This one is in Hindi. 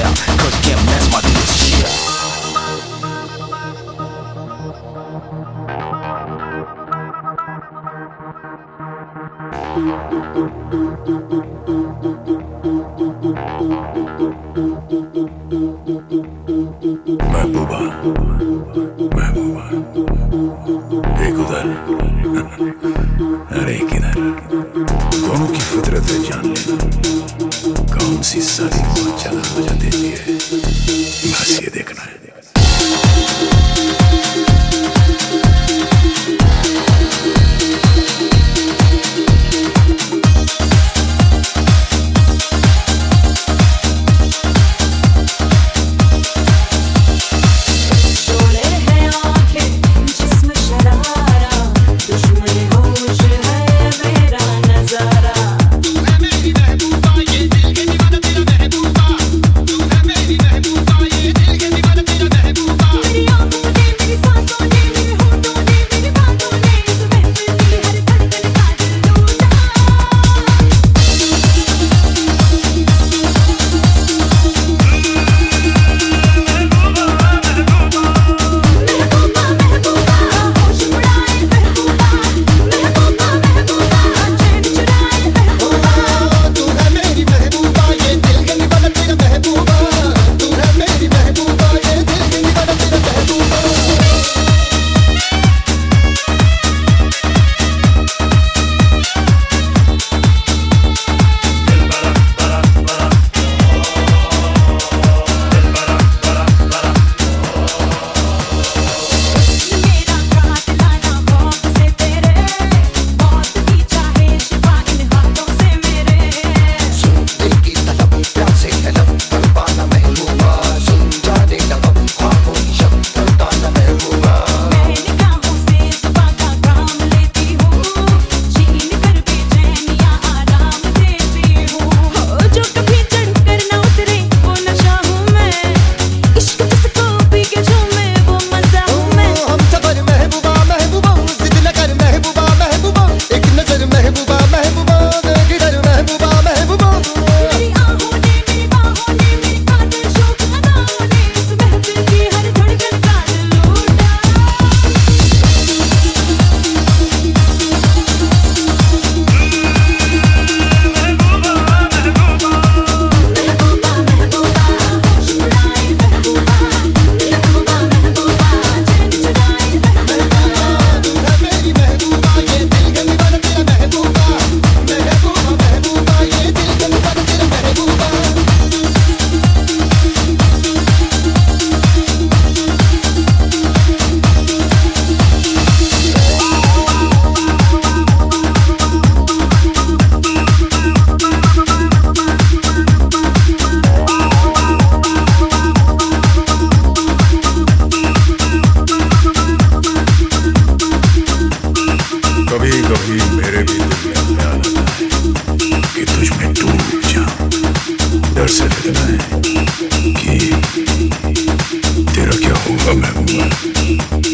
yeah, cause you can't mess my good shit. महबूबा महबूबा एक उधर अरे एक इधर, दोनों की फितरत है जान लेना, कौन सी सारी बहुत ज्यादा मजा देती है बस ये देखना है। कभी मेरे भी दिल में ख्याल आता है कि तुझ में डूब जाऊं। डर से लगता है कि तेरा क्या होगा महबूबा।